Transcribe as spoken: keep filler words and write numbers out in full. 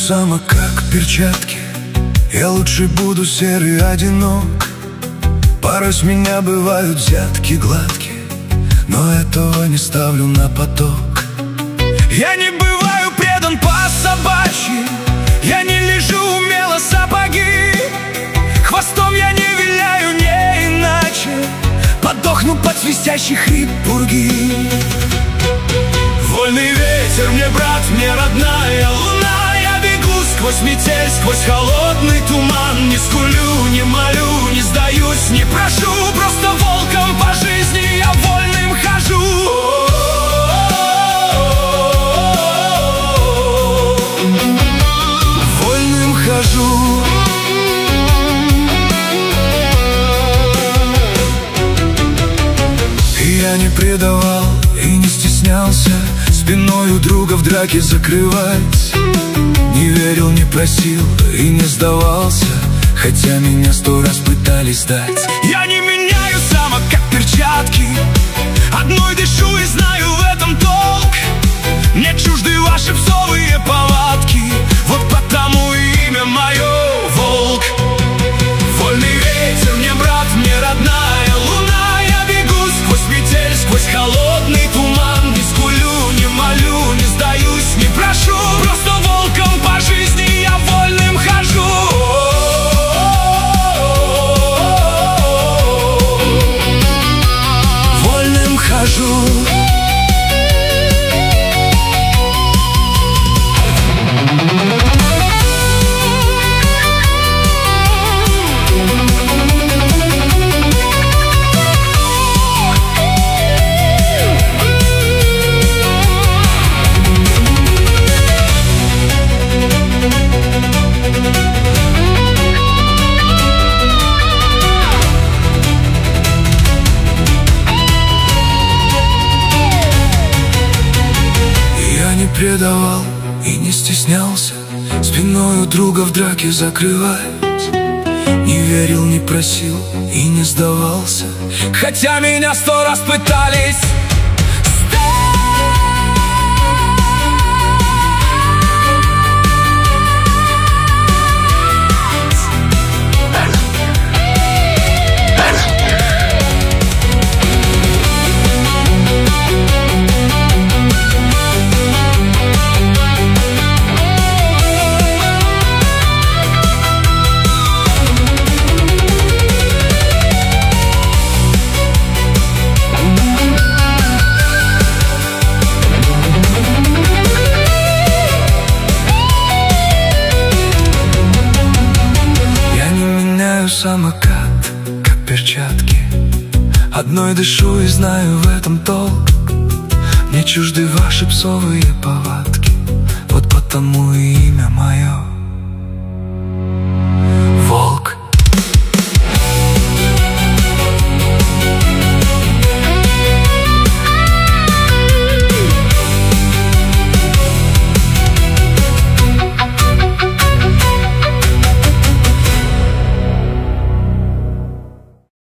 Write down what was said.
само как перчатки. Я лучше буду серый, одинок. Порой с меня бывают взятки гладкие, но этого не ставлю на поток. Я не бываю предан по-собачьи, я не лежу умело сапоги. Хвостом я не виляю, не иначе подохну под свистящий хрип пурги. Вольный ветер мне брат, мне родная луна. Я бегу сквозь метель, сквозь холодный туман. Не скулю, не молю, не сдаюсь, не прошу. Просто волком по жизни я вольным хожу. Вольным хожу. Я не предавал и не стеснялся спиной у друга в драке закрывать. Не верил, не просил и не сдавался, хотя меня сто раз пытались сдать. Я не меняю само как перчатки, одной дышу и знаю в этом толк. Мне чужды ваши псовые повадки, вот потому и имя мое волк. Вольный ветер мне брат, мне родная луна. Я бегу сквозь метель, сквозь холодный туман. Не скулю, не молю, не сдаюсь, не прошу. Просто волком по жизни я вольным хожу. Вольным хожу. Предавал и не стеснялся спиной у друга в драке закрывать. Не верил, не просил и не сдавался, хотя меня сто раз пытались. Самокат, как перчатки, одной дышу и знаю в этом толк. Мне чужды ваши псовые повадки, вот потому и имя мое